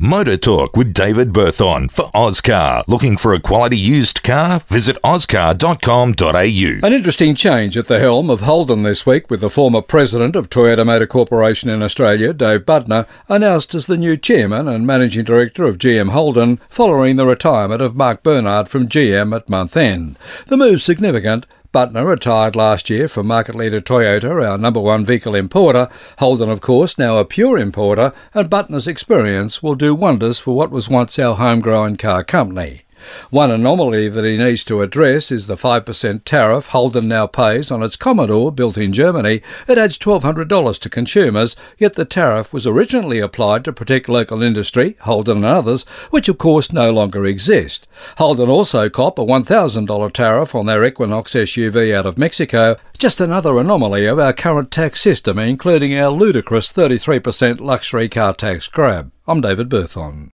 Motor Talk with David Berthon for Ozcar. Looking for a quality used car? Visit ozcar.com.au. An interesting change at the helm of Holden this week, with the former president of Toyota Motor Corporation in Australia, Dave Butner, announced as the new chairman and managing director of GM Holden following the retirement of Mark Bernard from GM at month end. The move's significant. Butner retired last year from market leader Toyota, our number one vehicle importer. Holden, of course, now a pure importer, and Butner's experience will do wonders for what was once our homegrown car company. One anomaly that he needs to address is the 5% tariff Holden now pays on its Commodore, built in Germany. It adds $1,200 to consumers, yet the tariff was originally applied to protect local industry, Holden and others, which of course no longer exist. Holden also cop a $1,000 tariff on their Equinox SUV out of Mexico, just another anomaly of our current tax system, including our ludicrous 33% luxury car tax grab. I'm David Berthon.